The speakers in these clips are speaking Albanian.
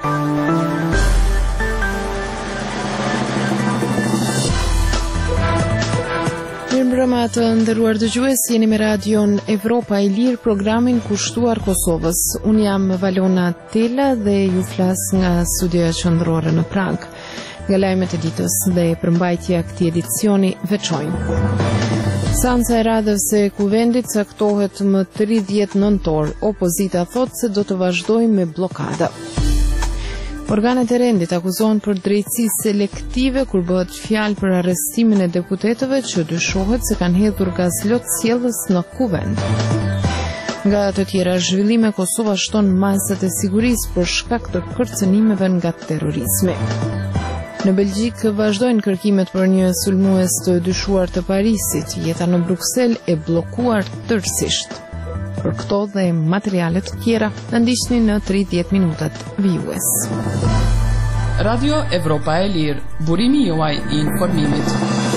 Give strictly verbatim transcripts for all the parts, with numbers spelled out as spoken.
Mirëmbrëma të nderuar dëgjues, jeni me radion Evropa e Lirë, programin kushtuar Kosovës. Unë jam Valona Tela dhe ju flas nga studioja qendrore në Prag. Nga lajmet e ditës dhe përmbajtja e këtij edicioni veçojnë. Seanca e radhës së Kuvendit caktohet më tridhjetë nëntor. Opozita thotë se do të vazhdojë me bllokada. Organet e rendit akuzohen për drejtësi selektive kur bëhet fjalë për arrestimin e deputetëve që dyshohet se kanë hedhur gazlot sjellës në kuvend. Nga të tjera zhvillime, Kosova shton masat e sigurisë për shkak të kërcënimeve nga terrorizmi. Në Belgjik vazhdojnë kërkimet për një sulmues të dyshuar të Parisit. Jeta në Bruksel e bllokuar tërësisht. Për këto dhe materialet tjera, në ndiqni në tridhjetë minutat vijues. Radio Evropa e Lirë, burimi juaj i informimit.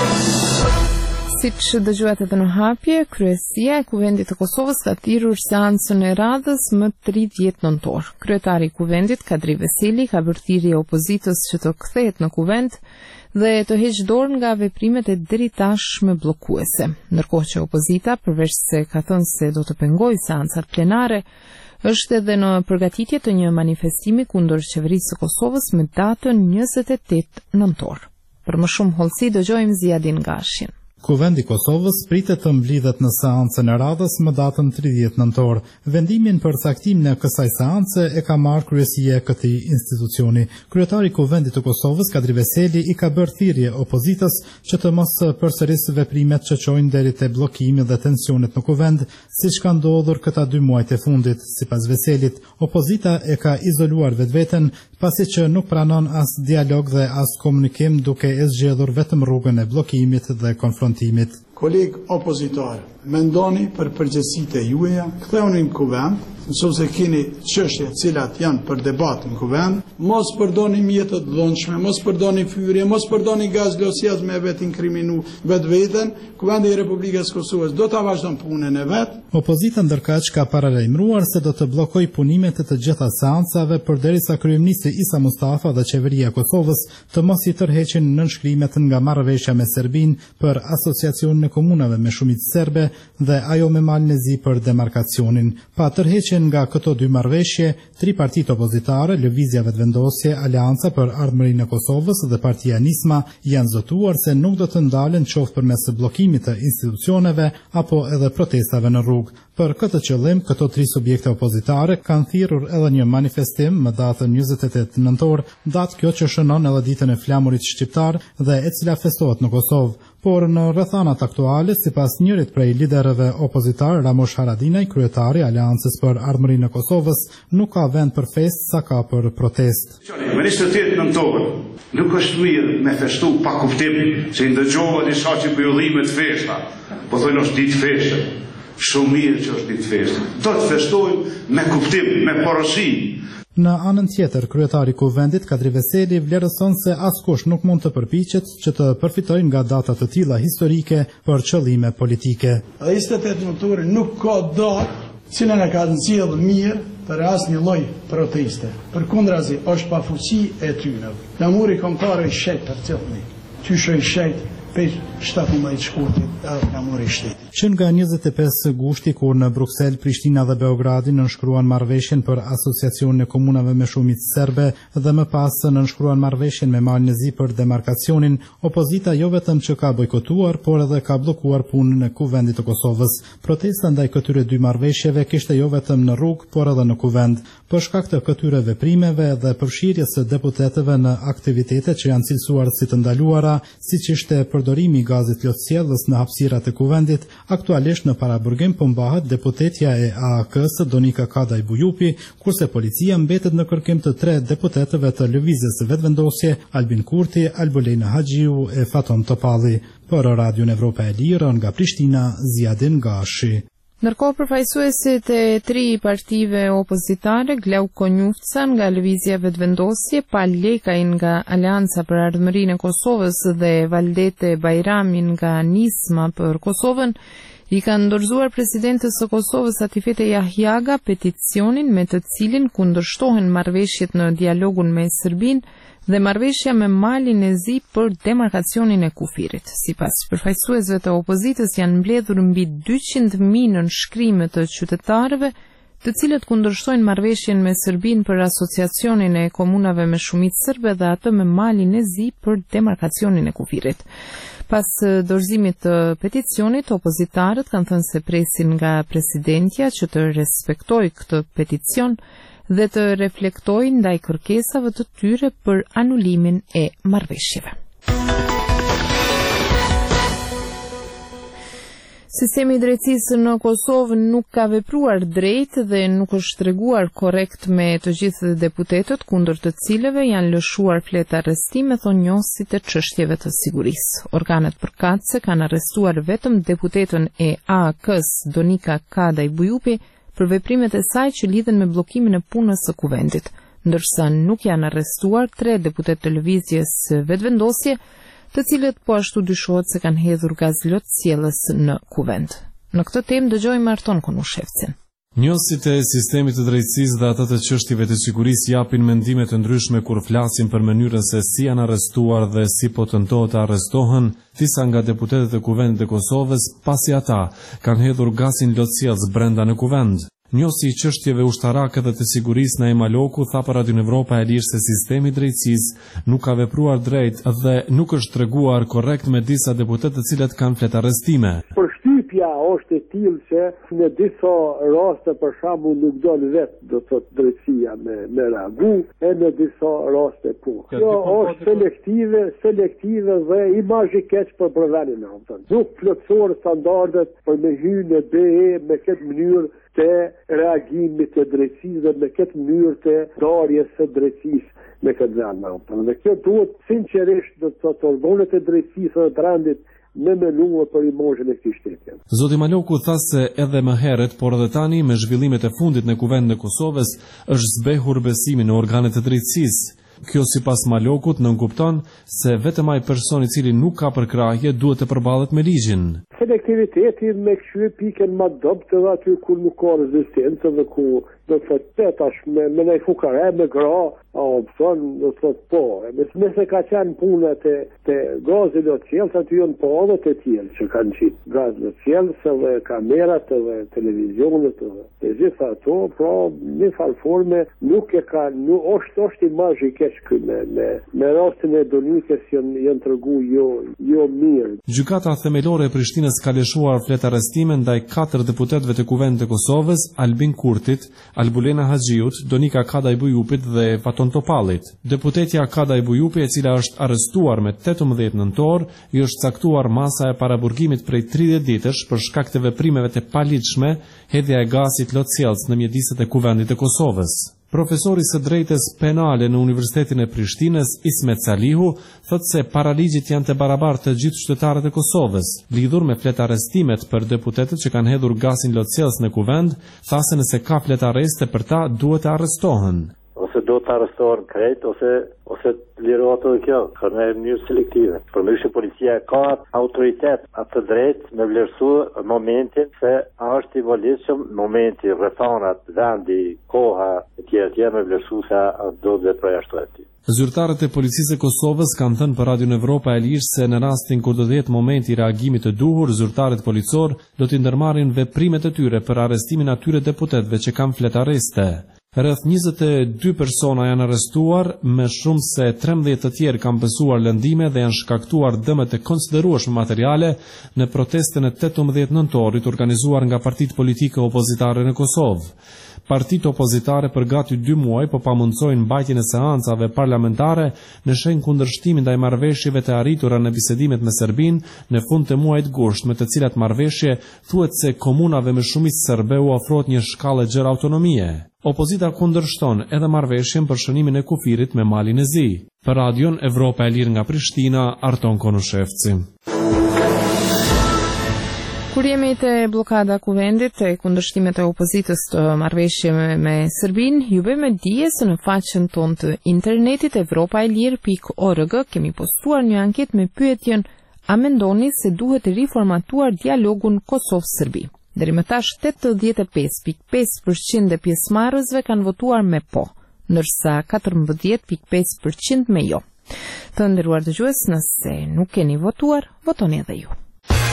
Siç dëgjuat edhe në hapje, kryesia e Kuvendit të Kosovës ka thirrur seancën e radhës më tridhjetë nëntor. Kryetari i Kuvendit, Kadri Veseli, ka bërë thirrje opozitës që të kthehet në Kuvend dhe të heqë dorë nga veprimet e deri tashme bllokuese. Ndërkohë që opozita, përveç se ka thënë se do të pengojë seancat plenare, është edhe në përgatitje të një manifestimi kundër qeverisë së Kosovës me datën njëzet e tetë nëntor. Për më shumë hollësi dëgjojmë Ziadin Gashin. Kuvendi i Kosovës pritet të mblidhet në seancën e radhës më datën tridhjetë nëntor. Vendimin për caktimin e kësaj seance e ka marrë kryesia e këtij institucioni. Kryetari i Kuvendit të Kosovës, Kadri Veseli, i ka bërë thirrje opozitës që të mos përsërisë veprimet që çojnë deri te bllokimi dhe tensionet në Kuvend, siç ka ndodhur këta dy muajt e fundit. Sipas Veselit, opozita e ka izoluar vetveten pasi që nuk pranon as dialog dhe as komunikim, duke e zgjedhur vetëm rrugën e bllokimit dhe konfrontimit. Koleg opozitar, mendoni për përgjegjësitë e juaja, ktheuni në Kuvend, nëse keni çështje cilat janë për debat në Kuvend, mos përdorni mjete të dhunshme, mos përdorni fyrje, mos përdorni gaz losjes me vetë inkriminu vetveten. Kuvendi i Republikës së Kosovës do ta vazhdon punën e vet. Opozita ndërkaq ka paralajmëruar se do të bllokoj punimet e të gjitha seancave përderisa kryeministri Isa Mustafa dhe qeveria e Kosovës të mos i tërheqin nënshkrimet nga marrëveshja me Serbinë për asociacionin e komunave me shumicë serbe dhe ajo me Malnezi për demarkacionin. Pa tërheqjen nga këto dy marrëveshje, tri partitë opozitare, Lëvizja Vetvendosje, Aleanca për Ardhmërinë e Kosovës dhe Partia Nisma janë zotuar se nuk do të ndalen qoftë përmes bllokimit të institucioneve apo edhe protestave në rrugë. Për këtë qëllim, këto tri subjekte opozitare kanë thirrur edhe një manifestim më datën njëzet e tetë nëntor, datë kjo që shënon edhe ditën e flamurit shqiptar dhe e cila festohet në Kosovë. Por në rrethanat aktuale, sipas njërit prej liderëve opozitar, Ramush Haradinaj, kryetari Aleancës për Ardhmërinë e Kosovës, nuk ka vend për fest sa ka për protest. Me njëzet e tetë nëntor, nuk është mirë me festu pa kuptim, se i ndëgjova disa që pëjullimet festa, po thojnë është ditë feshtë. Shumë mirë që është ditë feshtë. Do të festojmë me kuptim, me porosi. Në anën tjetër, kryetari i Kuvendit, Kadri Veseli, vlerëson se askush nuk mund të përpiqet që të përfitojë nga data të tilla historike për qëllime politike. njëzet e tetë nëntor nuk ka datë cilën e ka nxjerrë mirë për asnjë lloj proteste. Përkundrazi është pafuqi e tyre. Flamuri kombëtar i shejt për cilëni. Qysh i shejt për shtatëmbëdhjetë shkurtit edhe flamuri i shtetit. Që nga njëzet e pesë gushti, kur në Bruksel, Prishtina dhe Beogradi nënshkruan marrëveshjen për asociacionin e komunave me shumicë serbe dhe më pas nënshkruan marrëveshjen me Malnezi për demarkacionin, opozita jo vetëm që ka bojkotuar, por edhe ka bllokuar punën e Kuvendit të Kosovës. Protesta ndaj këtyre dy marrëveshjeve kishte jo vetëm në rrugë, por edhe në Kuvend. Për shkak të këtyre veprimeve dhe përfshirjes së deputetëve në aktivitete që janë cilësuar si të ndaluara, siç ishte përdorimi i gazit lotësjellës në hapësirat e Kuvendit, aktualisht në paraburgim po mbahet deputetja e A A K-s Donika Kadaj Bujupi, kurse policia mbetet në kërkim të tre deputetëve të Lëvizjes Vetvendosje, Albin Kurti, Albulejna Haxhiu e Faton Topalli. Për Radion Evropa e Lirë nga Prishtina, Ziadin Gashi. Ndërkohë, përfaqësuesit e tri partive opozitare, Glauko Njufca nga Lëvizja Vetvendosje, Pal Lekaj nga Aleanca për Ardhmërinë e Kosovës dhe Valdete Bajramin nga Nisma për Kosovën, I ka ndorzuar presidentës së Kosovës Atifete Jahjaga peticionin me të cilin kundërshtohen marrëveshjet në dialogun me Serbinë dhe marrëveshja me Malin e Zi për demarkacionin e kufirit. Sipas përfaqësuesve të opozitës janë mbledhur mbi dyqind mijë nënshkrime të qytetarëve, të cilët kundërshtojnë marrëveshjen me Serbinë për asociacionin e komunave me shumicë serbe dhe atë me Malin e Zi për demarkacionin e kufirit. Pas dorëzimit të peticionit, opozitarët kanë thënë se presin nga presidentja që të respektojë këtë peticion dhe të reflektojë ndaj kërkesave të tyre për anulimin e marrëveshjeve. Sistemi i drejtësisë në Kosovë nuk ka vepruar drejt dhe nuk është treguar korrekt me të gjithë deputetët kundër të cilëve janë lëshuar fletë arrestime, thonë njohësit e çështjeve të sigurisë. Organet përkatëse kanë arrestuar vetëm deputetën e A A K-s Donika Kadaj Bujupi për veprimet e saj që lidhen me bllokimin e punës së kuvendit, ndërsa nuk janë arrestuar tre deputetë të lëvizjes Vetëvendosje, të cilët po ashtu dyshohet se kanë hedhur gaz lotësielës në kuvend. Në këtë temë dëgjojmë Arton Konushevcin. Njohësit e sistemit të drejtësisë dhe ata të çështjeve të sigurisë japin mendime të ndryshme kur flasin për mënyrën se si janë arrestuar dhe si po tentohet të arrestohen disa nga deputetët e Kuvendit të Kosovës, pasi ata kanë hedhur gazin lotësielës brenda në kuvend. Njohësi i çështjeve ushtarake dhe të sigurisë Naima Loku tha për Radio Evropa e Lirë se sistemi i drejtësisë nuk ka vepruar drejt dhe nuk është treguar korrekt me disa deputetë të cilët kanë fletë arrestime. Përshtypja është e tillë që në disa raste për shembull nuk don vetë do të thotë drejtësia me me reagu, e në disa raste po. Kjo është selektive, selektive dhe imazh i keq për provimin e autorit. Nuk plotësor standardet për me hyrë në B E me këtë mënyrë të reagimit të drejtësisë dhe me këtë mënyrë të darjes së drejtësisë me këtë zanë. Dhe kjo duhet sinqerisht do të thotë organet e drejtësisë dhe të rendit me menuar për imazhin e këtij shteti. Zoti Maloku tha se edhe më herët, por edhe tani me zhvillimet e fundit në Kuvendin e Kosovës është zbehur besimi në organet e drejtësisë. Kjo sipas Malokut nënkupton se vetëm ai person i cili nuk ka përkrahje duhet të përballet me ligjin. Selektiviteti me kështu pikën më dobët edhe aty ku nuk ka rezistencë dhe ku do të thotë tash me me një fukare me gra, a opson do të thotë po. Nëse ka qenë puna të të gazit do të thjellë aty janë po edhe të tjerë që kanë qit gaz do të thjellë dhe kamerat dhe televizionet dhe të gjitha ato, pra në fal forme nuk e ka nuk është është imazh i keq këtu me me me rastin e Donikës janë janë treguar jo jo mirë. Gjykata themelore e Prishtinës ka lëshuar fletë arrestime ndaj katër deputetëve të Kuvendit të Kosovës, Albin Kurtit, Albulena Haxhiut, Donika Kadaj Bujupit dhe Faton Topallit. Deputetja Kadaj Bujupi, e cila është arrestuar me tetëmbëdhjetë nëntor, i është caktuar masa e paraburgimit prej tridhjetë ditësh për shkak të veprimeve të paligjshme, hedhja e gazit lotësielës në mjediset e Kuvendit të Kosovës. Profesori së drejtës penale në Universitetin e Prishtinës, Ismet Salihu, thotë se paraligjit janë të barabartë të gjithë qytetarët e Kosovës. Lidhur me fletë arrestimet për deputetët që kanë hedhur gazin lotësielës në kuvend, tha se nëse ka fletë arreste për ta, duhet të arrestohen. Ose do të arrestohen krejt, ose ose lirohet edhe kjo, në mënyrë selektive. Përmërshë policia ka autoritet atë drejt me vlerësu momentin se është i volitshëm momenti, rrethanat, vendi, koha e tjera tjera me vlerësu se do të veprojë ashtu aty. Zyrtarët e policisë e Kosovës kanë thënë për Radio Evropa e Lirë se në rastin kur do të jetë momenti i reagimit të duhur, zyrtarët policor do të ndërmarrin veprimet e tyre për arrestimin atyre deputetëve që kanë fletë arreste. Rreth njëzet e dy persona janë arrestuar, me shumë se trembëdhjetë të tjerë kanë besuar lëndime dhe janë shkaktuar dëme të konsiderueshme materiale në protestën e tetëmbëdhjetë nëntorit organizuar nga partitë politike opozitare në Kosovë. Partitë opozitare për gati dy muaj po pamundsojnë mbajtjen e seancave parlamentare në shenjë kundërshtimin ndaj marrëveshjeve të arritura në bisedimet me Serbinë në fund të muajit gusht, me të cilat marrëveshje thuhet se komunave me shumicë serbe u ofrohet një shkallë gjerë autonomie. Opozita kundërshton edhe marrëveshjen për shënimin e kufirit me Malin e Zi. Për Radion Evropa e Lirë nga Prishtina, Arton Konushevci. Kur jemi te blokada kuvendit e kundërshtimet e opozitës të marrëveshjeve me Serbinë, ju bëjmë dije se në faqen tonë të internetit evropa e lirë pikë org kemi postuar një anketë me pyetjen: a mendoni se duhet të riformatuar dialogun Kosovë-Serbi? Deri më tash tetëdhjetë e pesë pikë pesë përqind e pjesëmarrësve kanë votuar me po, ndërsa katërmbëdhjetë pikë pesë përqind me jo. Të nderuar dëgjues, nëse nuk keni votuar, votoni edhe ju.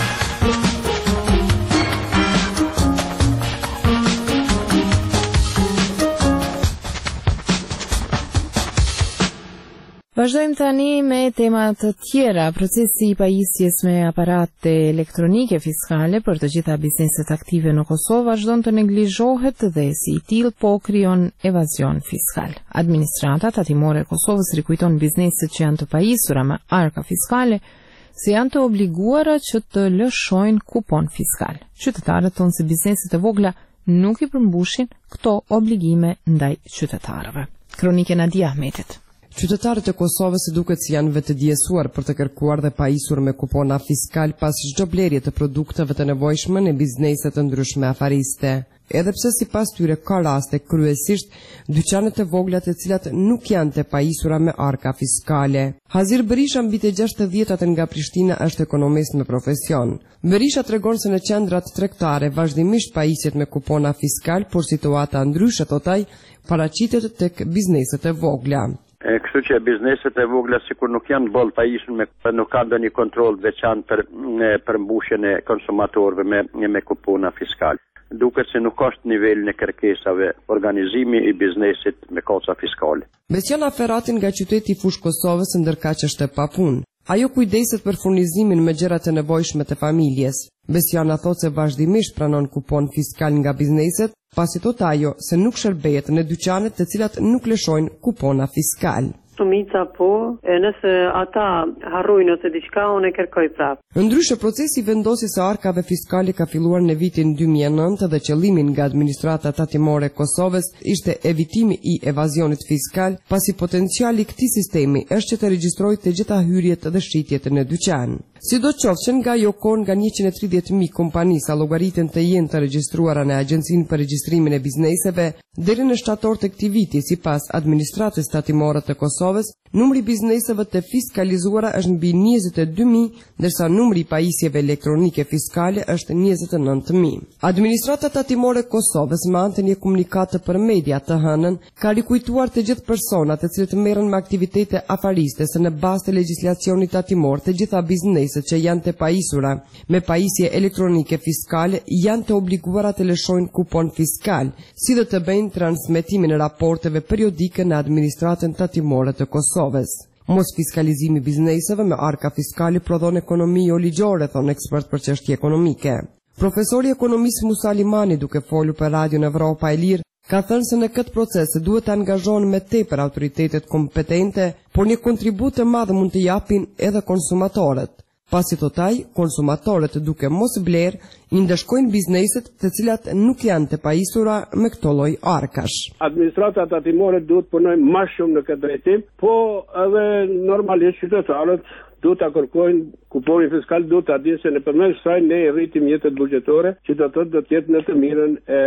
Vazhdojmë tani me temat të tjera. Procesi i pajisjes me aparate elektronike fiskale për të gjitha bizneset aktive në Kosovë vazhdon të neglizhohet dhe si i tillë po krijon evazion fiskal. Administrata tatimore e Kosovës rikujton bizneset që janë të pajisura me arka fiskale se janë të obliguara që të lëshojnë kupon fiskal. Qytetarët thonë se bizneset e vogla nuk i përmbushin këto obligime ndaj qytetarëve. Kronike Nadia Ahmetit. Qytetarët e Kosovës duket si janë vetëdijësuar për të kërkuar dhe pajisur me kupona fiskal pas çdo blerje të produkteve të nevojshme në bizneset të ndryshme afariste. Edhe pse sipas tyre ka raste kryesisht dyqanet e vogla të cilat nuk janë të pajisura me arka fiskale. Hazir Berisha mbi të gjashtëdhjetat nga Prishtina është ekonomist me profesion. Berisha tregon se në qendrat tregtare vazhdimisht pajisjet me kupona fiskal, por situata ndryshe thotaj paraqitet tek bizneset e vogla. Kështu që bizneset e vogla sikur nuk janë boll pajisur me nuk kanë ndonjë kontroll veçantë për për mbushjen e konsumatorëve me me kupona fiskal. Duket se nuk është nivelin e kërkesave organizimi i biznesit me koca fiskale. Besion Aferatin nga qyteti i Fushë Kosovës ndërkaq është e papunë. Ajo kujdeset për furnizimin me gjërat e nevojshme të familjes. Besiana thotë se vazhdimisht pranon kupon fiskal nga bizneset, pasi thotë ajo se nuk shërbehet në dyqanet të cilat nuk lëshojnë kupona fiskal. Shumica po, e nëse ata harrojnë ose diçka, unë e kërkoj prapë. Ndryshe, procesi i vendosjes së arkave fiskale ka filluar në vitin dy mijë e nëntë dhe qëllimi nga administrata tatimore e Kosovës ishte evitimi i evazionit fiskal, pasi potenciali i këtij sistemi është që të regjistrojë të gjitha hyrjet dhe shitjet në dyqan. Sidoqoftë që nga jo kohë nga njëqind e tridhjetë mijë kompani sa llogaritën të jenë të regjistruara në Agjencinë për Regjistrimin e Bizneseve, deri në shtator të këtij viti, sipas administratës tatimore të Kosovës, numri i bizneseve të fiskalizuara është mbi njëzet e dy mijë, ndërsa numri i pajisjeve elektronike fiskale është njëzet e nëntë mijë. Administrata tatimore e Kosovës me anë të një komunikate për media të hënën ka rikujtuar të gjithë personat të cilët merren me aktivitete afariste se në bazë të legjislacionit tatimor të gjitha bizneset që janë të pajisura me pajisje elektronike fiskale janë të obliguara të lëshojnë kupon fiskal, si dhe të bëjnë transmetimin e raporteve periodike në administratën tatimore të Kosovës. Mos fiskalizimi bizneseve me arka fiskali prodhon ekonomi jo ligjore, thon ekspert për çështje ekonomike. Profesori ekonomist Musa Limani, duke folur për Radion Evropa e Lirë, ka thënë se në këtë proces duhet të angazhohen me tepër autoritetet kompetente, por një kontribut të madh mund të japin edhe konsumatorët. Pasi thotaj, konsumatorët duke mos bler, i ndëshkojnë bizneset të cilat nuk janë të pajisura me këto lloj arkash. Administrata tatimore duhet punojnë më shumë në këtë drejtim, po edhe normalisht qytetarët duhet ta kërkojnë kuponin fiskal, duhet ta dinë se nëpërmjet kësaj ne rritim jetën buxhetore, që do të thotë do të jetë në të mirën e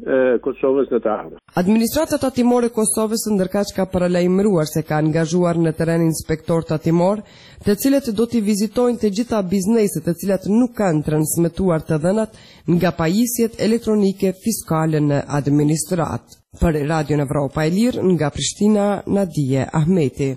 Kosovës në të ardhmen. Administrata tatimore e Kosovës ndërkaq ka paralajmëruar se ka angazhuar në terren inspektor tatimor, të cilët do t'i vizitojnë të gjitha bizneset të cilat nuk kanë transmetuar të dhënat nga pajisjet elektronike fiskale në administrat. Për Radion Evropa e Lirë nga Prishtina, Nadia Ahmeti.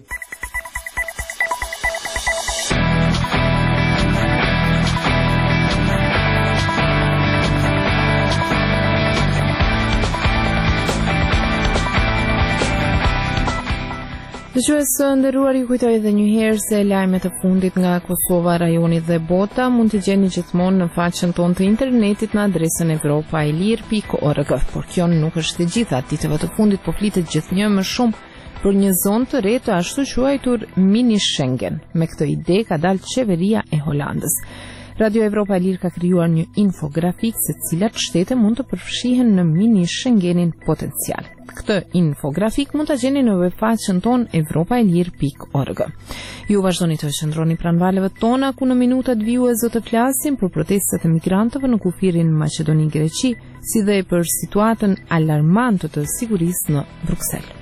Dëgjues nderuar, ju kujtoj edhe një herë se lajmet e fundit nga Kosova, rajoni dhe bota mund t'i gjeni gjithmonë në faqen tonë të internetit në adresën evropaelir pikë org. Por kjo nuk është e gjitha, ditëve të fundit po flitet gjithnjë më shumë për një zonë të re të ashtu quajtur mini Schengen. Me këtë ide ka dalë qeveria e Holandës. Radio Evropa e Lirë ka krijuar një infografik se cilat shtete mund të përfshihen në mini Schengenin potencial. Këtë infografik mund ta gjeni në webfaqen tonë evropaelir pikë org. Ju vazhdoni të qëndroni pranë valeve tona ku në minutat vijuese të flasim për protestat e migrantëve në kufirin Maqedoni-Greqi, si dhe për situatën alarmante të sigurisë në Bruksel.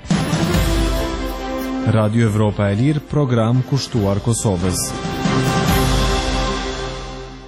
Radio Evropa e Lirë, program kushtuar Kosovës.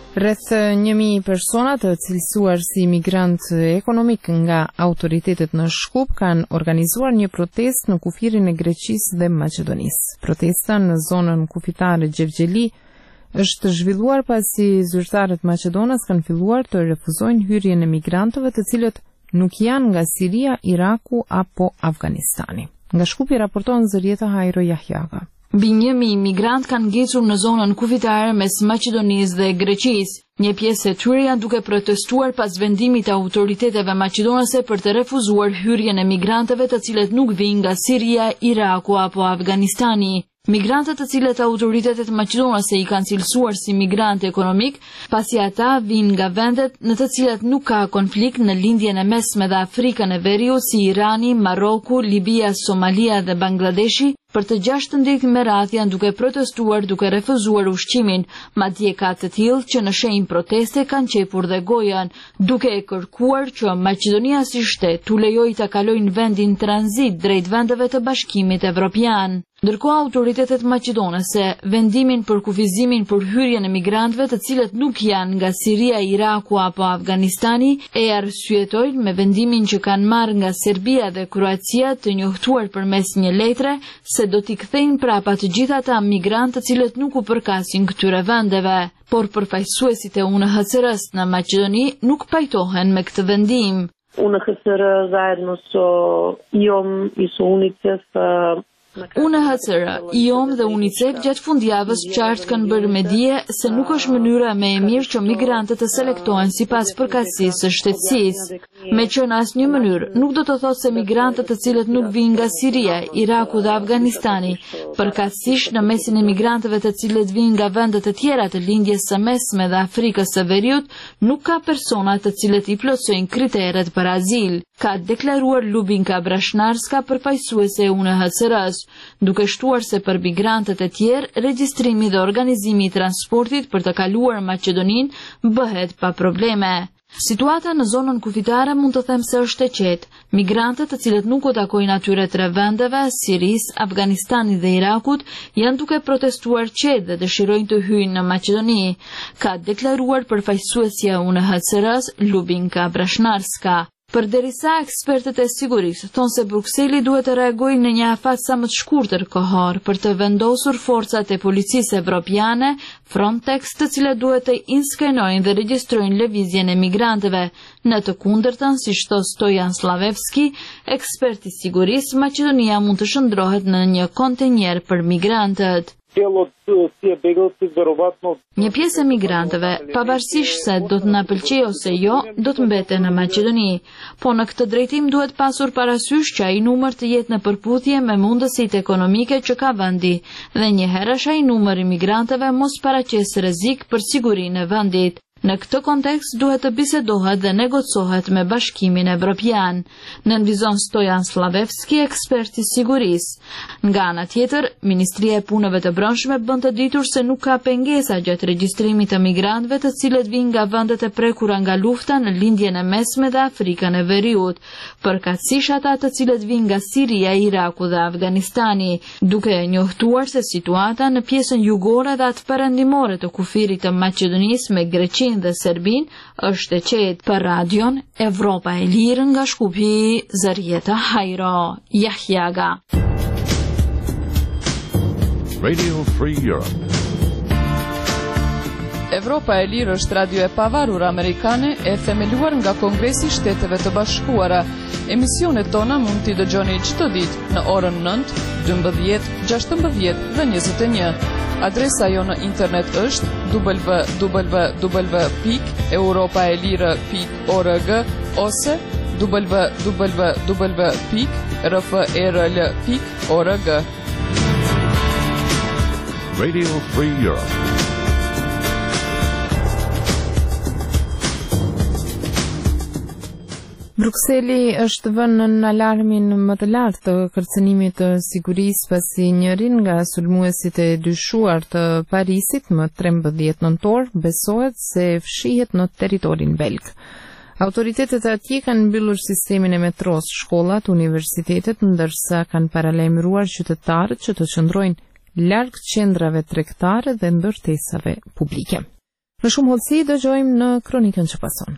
Rreth një mijë persona të cilësuar si migrant ekonomik nga autoritetet në Shkup kanë organizuar një protest në kufirin e Greqisë dhe Maqedonisë. Protesta në zonën kufitare Gjevgjeli është zhvilluar pasi zyrtarët maqedonas kanë filluar të refuzojnë hyrjen e migrantëve të cilët nuk janë nga Siria, Iraku apo Afganistani. Nga Shkupi raporton Zërieta Hajro Jahjaga. Mbi një mijë migrant kanë ngecur në zonën kufitare mes Maqedonisë dhe Greqisë. Një pjesë e tyre janë duke protestuar pas vendimit të autoriteteve maqedonase për të refuzuar hyrjen e migrantëve të cilët nuk vijnë nga Siria, Iraku apo Afganistani. Migrantët të cilët autoritetet maqedonase i kanë cilësuar si migrant ekonomik, pasi ata vijnë nga vendet në të cilat nuk ka konflikt në lindjen e mesme dhe Afrikën e Veriut si Irani, Maroku, Libia, Somalia dhe Bangladeshi, për të gjashtëdhjetë merat janë duke protestuar duke refuzuar ushqimin, madje ka të tillë që në shenjë proteste kanë qepur dhe gojën, duke e kërkuar që Maqedonia si shtet t'u lejojë të kalojnë vendin tranzit drejt vendeve të Bashkimit Evropian. Ndërkohë autoritetet maqedonase vendimin për kufizimin për hyrjen e migrantëve të cilët nuk janë nga Siria, Iraku apo Afganistani e arsyetojnë me vendimin që kanë marrë nga Serbia dhe Kroacia të njohtuar përmes një letre se do t'i kthejnë prapa të gjithë ata migrantë të cilët nuk u përkasin këtyre vendeve, por përfaqësuesit e U N H C R-s në Maqedoni nuk pajtohen me këtë vendim. U N H C R zajedno so I O M I S O UNICEF U N H C R, I O M dhe UNICEF gjatë fundjavës qartë kanë bërë me dije se nuk është mënyra më e mirë që migrantët të selektohen sipas përkatësisë së shtetësisë. Me që në asnjë mënyrë nuk do të thotë se migrantët të cilët nuk vijnë nga Siria, Iraku dhe Afganistani, përkatësisht në mesin e migrantëve të cilët vijnë nga vende të tjera të lindjes së mesme dhe Afrikës së Veriut, nuk ka persona të cilët i plotësojnë kriteret për azil, ka deklaruar Lubinka Brashnarska, përfaqësuese e U N H C R-s, duke shtuar se për migrantët e tjerë regjistrimi dhe organizimi i transportit për të kaluar Maqedoninë bëhet pa probleme. Situata në zonën kufitare mund të them se është e qetë. Migrantët të cilët nuk u takojnë atyre tre vendeve, Siris, Afganistanit dhe Irakut, janë duke protestuar qetë dhe dëshirojnë të hyjnë në Maqedoni, ka deklaruar përfaqësuesja e U N H C R-s Lubinka Brashnarska. Përderisa ekspertët e sigurisë thonë se Brukseli duhet të reagojë në një afat sa më të shkurtër kohor për të vendosur forcat e policisë evropiane, Frontex, të cilat duhet të inskenojnë dhe regjistrojnë lëvizjen e migrantëve. Në të kundërtën, siç thos Stojan Slavevski, ekspert i sigurisë, Maqedonia mund të shndrohet në një kontenjer për migrantët. Një pjesë e migrantëve, pavarësisht se do të na pëlqejë ose jo, do të mbeten në Maqedoni, po në këtë drejtim duhet pasur parasysh që ai numër të jetë në përputhje me mundësitë ekonomike që ka vendi, dhe njëherësh ai numër i migrantëve mos paraqes rrezik për sigurinë e vendit. Në këtë kontekst duhet të bisedohet dhe negocohet me Bashkimin Evropian, nënvizon Stojan Slavevski, ekspert i sigurisë. Nga ana tjetër, Ministria e Punëve të Brendshme bën të ditur se nuk ka pengesa gjatë regjistrimit të migrantëve të cilët vijnë nga vendet e prekura nga lufta në lindjen e mesme dhe Afrikën e Veriut, përkatësisht ata të cilët vijnë nga Siria, Iraku dhe Afganistani, duke njohtuar se situata në pjesën jugore dhe atë perëndimore të kufirit të Maqedonisë me Greqinë dhe Serbin është e qetë. Për radion Evropa e Lirë nga Shkupi, Zërieta Hajro Jahjaga. Radio Free Europe. Evropa e Lirë është radio e pavarur amerikane e themeluar nga Kongresi i Shteteve të Bashkuara. Emisionet tona mund t'i dëgjoni çdo ditë në orën nëntë, dymbëdhjetë, gjashtëmbëdhjetë dhe njëzet e një. Adresa jo në internet është w w w pikë europaelire pikë org ose w w w pikë r f e r l pikë org. Radio Free Europe. Brukseli është vënë në alarmin më të lartë të kërcënimit të sigurisë pasi njërin nga sulmuesit e dyshuar të Parisit më trembëdhjetë nëntor besohet se fshihet në territorin belg. Autoritetet atje kanë mbyllur sistemin e metros, shkollat, universitetet, ndërsa kanë paralajmëruar qytetarët që të qëndrojnë larg qendrave tregtare dhe ndërtesave publike. Në shumë hollësi dëgjojmë në kronikën që pason.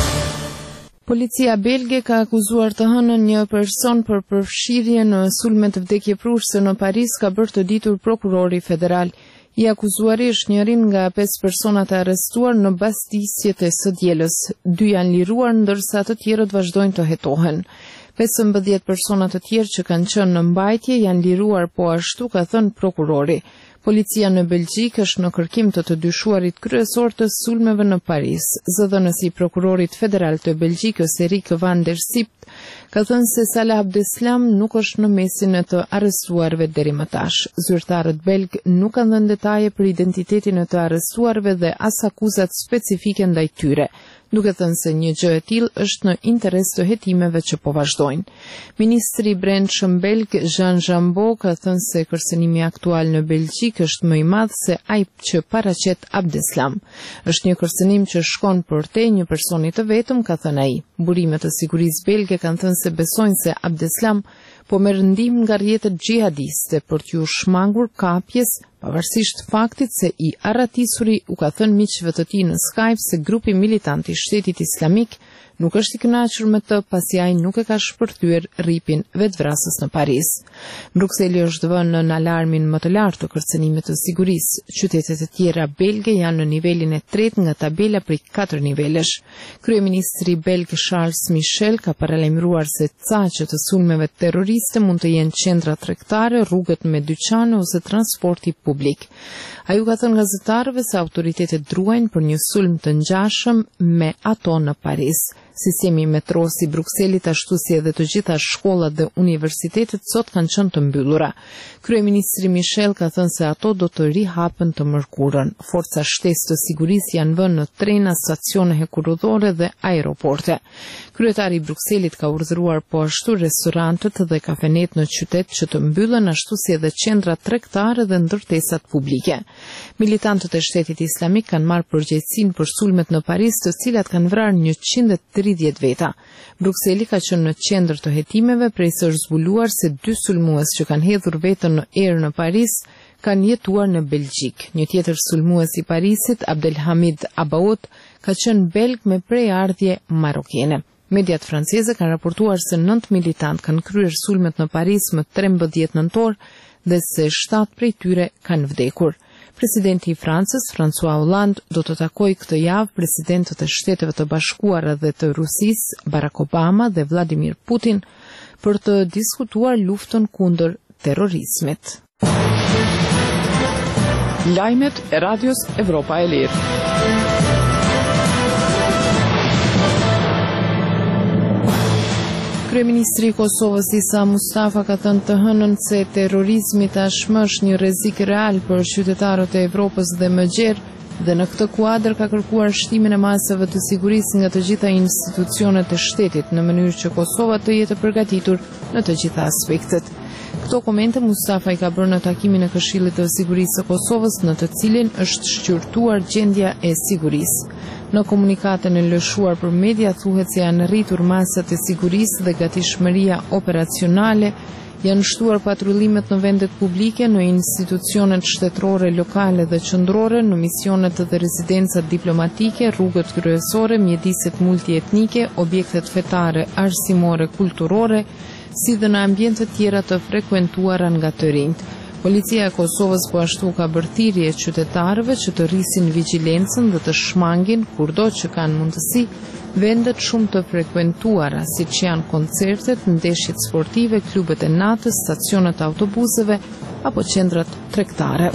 Policia belge ka akuzuar të hënën një person për përfshirje në sulme të vdekjeprurëse në Paris, ka bërë të ditur prokurori federal. I akuzuari është njërin nga pesë personat e arrestuar në bastisjet e së dielës. Dy janë liruar ndërsa të tjerët vazhdojnë të hetohen. pesëmbëdhjetë personat të tjerë që kanë qenë në mbajtje janë liruar, po ashtu ka thënë prokurori. Policia në Belgjik është në kërkim të të dyshuarit kryesor të sulmeve në Paris. Zëdhënësi i prokurorit federal të Belgjikës Erik van der Sipt ka thënë se Salah Abdeslam nuk është në mesin e të arrestuarve deri më tash. Zyrtarët belg nuk kanë dhënë detaje për identitetin e të arrestuarve dhe as akuzat specifike ndaj tyre, duke thënë se një gjë e tillë është në interes të hetimeve që po vazhdojnë. Ministri i Brendshëm belg Jean Jambot ka thënë se kërcënimi aktual në Belgjik është më i madh se ai që paraqet Abdeslam. Është një kërcënim që shkon përtej një personi të vetëm, ka thënë ai. Burimet e sigurisë belge kanë thënë se besojnë se Abdeslam po merr ndihmë nga rrjetet xhihadiste për t'u shmangur kapjes, pavarësisht faktit se i arratisuri u ka thënë miqve të tij në Skype se grupi militant i Shtetit Islamik nuk është i kënaqur me të, pasi ai nuk e ka shpërthyer rripin vetvrasës në Paris. Brukseli është vënë në alarmin më të lartë të kërcënimit të sigurisë. Qytetet e tjera belge janë në nivelin e tretë nga tabela prej katër nivelesh. Kryeministri belg Charles Michel ka paralajmëruar se caqet të sulmeve terroriste mund të jenë qendra tregtare, rrugët me dyqane ose transporti publik. Ai u ka thënë gazetarëve se autoritetet druajnë për një sulm të ngjashëm me ato në Paris. Sistemi metros i Brukselit ashtu si edhe të gjitha shkollat dhe universitetet sot kanë qenë të mbyllura. Kryeministri Michel ka thënë se ato do të rihapen të mërkurën. Forca shtesë të sigurisë janë vënë në trena, stacione hekurudhore dhe aeroporte. Kryetari i Brukselit ka urdhëruar po ashtu restorantët dhe kafenet në qytet që të mbyllen, ashtu si edhe qendra tregtare dhe ndërtesat publike. Militantët e Shtetit Islamik kanë marrë përgjegjësinë për sulmet në Paris, të cilat kanë vrarë njëqind e tridhjetë veta. Brukseli ka qenë në qendër të hetimeve prej se është zbuluar se dy sulmues që kanë hedhur veten në erë në Paris kanë jetuar në Belgjik. Një tjetër sulmues i Parisit, Abdelhamid Abaoud, ka qenë belg me prejardhje marokene. Mediat franceze kanë raportuar se nëntë militant kanë kryer sulmet në Paris më trembëdhjetë nëntor dhe se shtatë prej tyre kanë vdekur. Presidenti i Francës, François Hollande, do të takojë këtë javë presidentët e Shteteve të Bashkuara dhe të Rusisë, Barack Obama dhe Vladimir Putin, për të diskutuar luftën kundër terrorizmit. Lajmet e Radios Evropa e Lirë. Kryeministri i Kosovës Isa Mustafa ka thënë të hënën se terrorizmi tashmë është një rrezik real për qytetarët e Evropës dhe më gjerë dhe në këtë kuadër ka kërkuar shtimin e masave të sigurisë nga të gjitha institucionet e shtetit në mënyrë që Kosova të jetë e përgatitur në të gjitha aspektet. Këto komente Mustafa i ka bërë në takimin e Këshillit të Sigurisë së Kosovës, në të cilin është shqyrtuar gjendja e sigurisë. Në komunikatën e lëshuar për media thuhet se janë rritur masat e sigurisë dhe gatishmëria operacionale, janë shtuar patrullimet në vendet publike, në institucionet shtetërore, lokale dhe qendrore, në misionet dhe rezidencat diplomatike, rrugët kryesore, mjediset multietnike, objektet fetare, arsimore, kulturore, si dhe në ambiente tjera të frekuentuara nga të rinjt. Policia e Kosovës po ashtu ka bërë thirrje qytetarëve që të rrisin vigjilencën dhe të shmangin kurdo që kanë mundësi vendet shumë të frekuentuara, siç janë koncertet, ndeshjet sportive, klubet e natës, stacionet e autobuseve apo qendrat tregtare.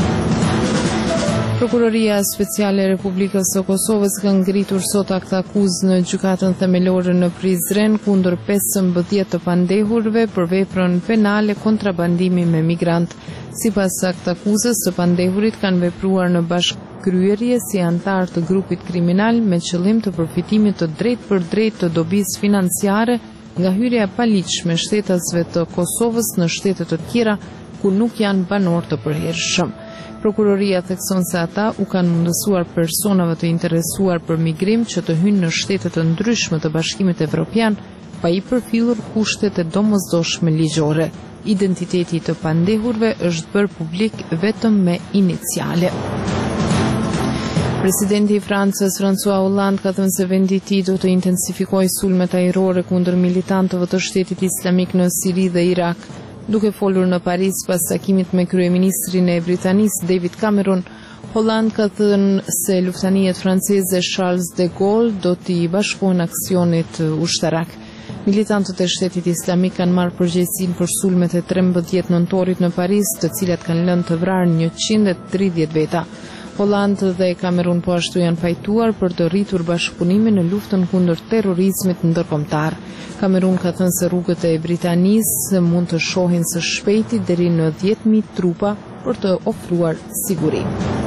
Prokuroria Speciale e Republikës së Kosovës ka ngritur sot akt akuzë në gjykatën themelore në Prizren kundër pesëmbëdhjetë të pandehurve për veprën penale kontrabandimi me migrant. Sipas akt akuzës, së pandehurit kanë vepruar në bashkëkryerje si antar të grupit kriminal me qëllim të përfitimit të drejtë për drejtë të dobisë financiare nga hyrja e paligjshme shtetasve të Kosovës në shtete të tjera ku nuk janë banor të përhershëm. Prokuroria thekson se ata u kanë mundësuar personave të interesuar për migrim që të hynë në shtete të ndryshme të Bashkimit Evropian, pa i përfillur kushtet e domosdoshme ligjore. Identiteti të pandehurve është bërë publik vetëm me iniciale. Presidenti i Francës François Hollande ka thënë se vendi i tij do të intensifikojë sulmet ajrore kundër militantëve të Shtetit Islamik në Siri dhe Irak. Duke folur në Paris pas takimit me kryeministrin e Britanisë David Cameron, Hollande ka thënë se luftanijet franceze Charles de Gaulle do t'i bashkohen aksionit ushtarak. Militantët e Shtetit Islamik kanë marrë përgjegjësinë për sulmet e trembëdhjetë nëntorit në Paris, të cilat kanë lënë të vrarë njëqind e tridhjetë veta. Hollande dhe Kamerun po ashtu janë pajtuar për të rritur bashkëpunimin në luftën kundër terrorizmit ndërkombëtar. Kamerun ka thënë se rrugët e Britanisë mund të shohin së shpejti deri në dhjetë mijë trupa për të ofruar siguri.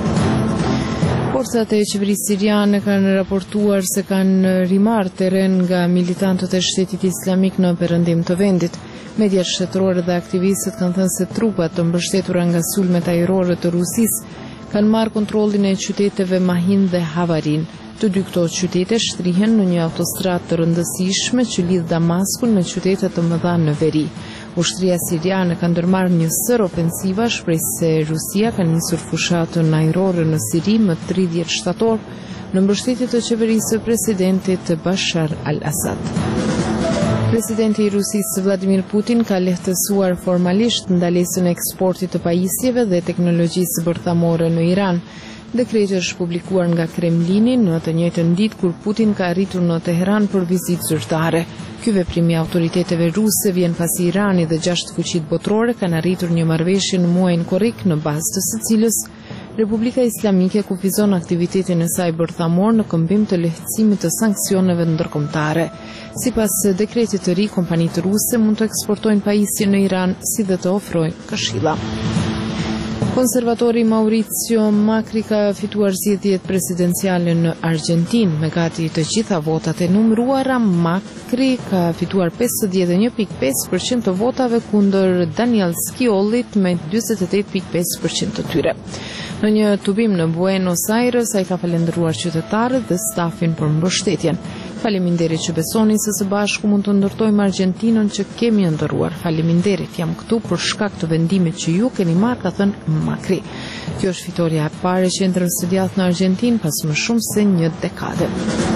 Forcat e qeverisë siriane kanë raportuar se kanë rimarrë terren nga militantët e Shtetit Islamik në perëndim të vendit. Mediat shtetërore dhe aktivistët kanë thënë se trupat të mbështetura nga sulmet ajrore të Rusisë kanë marrë kontrollin e qyteteve Mahin dhe Havarin. Të dy këto qytete shtrihen në një autostradë të rëndësishme që lidh Damaskun me qytete të mëdha në veri. Ushtria siriane ka ndërmarrë një sër ofensiva, shpreh se Rusia ka nisur fushatën ajrore në Siri më tridhjetë shtator në mbështetje të qeverisë së presidentit Bashar al-Assad. Presidenti i Rusisë Vladimir Putin ka lehtësuar formalisht ndalesën e eksportit të pajisjeve dhe teknologjisë bërthamore në Iran. Dekreti është publikuar nga Kremlini në të njëjtën ditë kur Putin ka arritur në Teheran për vizitë zyrtare. Ky veprim i autoriteteve ruse vjen pasi Irani dhe gjashtë fuqitë botërore kanë arritur një marrëveshje në muajin korrik në bazë të së cilës Republika Islamike kufizon aktivitetin e saj bërthamor në këmbim të lehtësimit të sanksioneve ndërkombëtare. Sipas dekretit të ri, kompanitë ruse mund të eksportojnë pajisje në Iran si dhe të ofrojnë këshilla. Konservatori Mauricio Macri ka fituar zgjedhjet presidenciale në Argjentinë me gati të gjitha votat e numëruara. Macri ka fituar pesëdhjetë e një pikë pesë përqind të votave kundër Daniel Sciollit me njëzet e tetë pikë pesë përqind të tyre. Në një tubim në Buenos Aires, ai ka falendëruar qytetarët dhe stafin për mbështetjen. Faleminderit që besoni se së bashku mund të ndërtojmë Argjentinën që kemi ndërruar. Faleminderit, jam këtu për shkak të vendimit që ju keni marrë, ka thënë Macri. Kjo është fitoria e parë e qendrës së djathtë në Argjentinë pas më shumë se një dekade.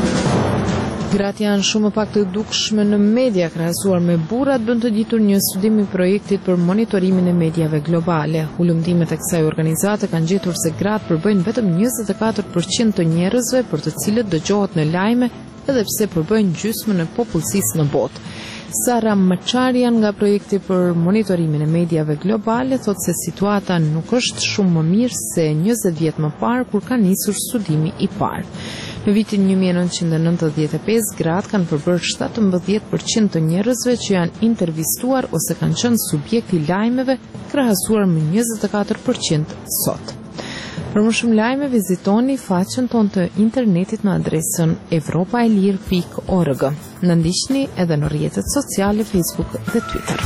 Gratë janë shumë pak të dukshme në media krahasuar me burrat, bën të ditur një studim i projektit për monitorimin e mediave globale. Hulumtimet e kësaj organizate kanë gjetur se gratë përbëjnë vetëm njëzet e katër përqind të njerëzve për të cilët dëgjohet në lajme, edhe pse përbëjnë gjysmën e popullsisë në botë. Sara Macharian nga projekti për monitorimin e mediave globale thotë se situata nuk është shumë më mirë se njëzet vjet më parë kur ka nisur studimi i parë. Në vitin një mijë e nëntëqind e nëntëdhjetë e pesë, gratë kanë përbërë shtatëmbëdhjetë përqind të njerëzve që janë intervistuar ose kanë qenë subjekti i lajmeve, krahasuar me njëzet e katër përqind sot. Për më shumë lajme, vizitoni faqen tonë të internetit në adresën evropaelir pikë org. Na ndiqni edhe në rrjetet sociale Facebook dhe Twitter.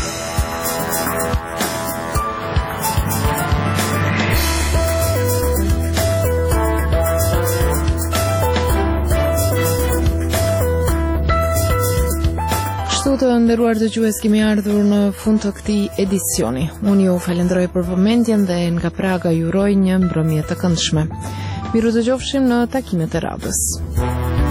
Të nderuar dëgjues, kemi ardhur në fund të këtij edicioni. Unë ju falenderoj për vëmendjen dhe nga Praga ju uroj një mbrëmje të këndshme. Miru dëgjofshim në takimet e radhës.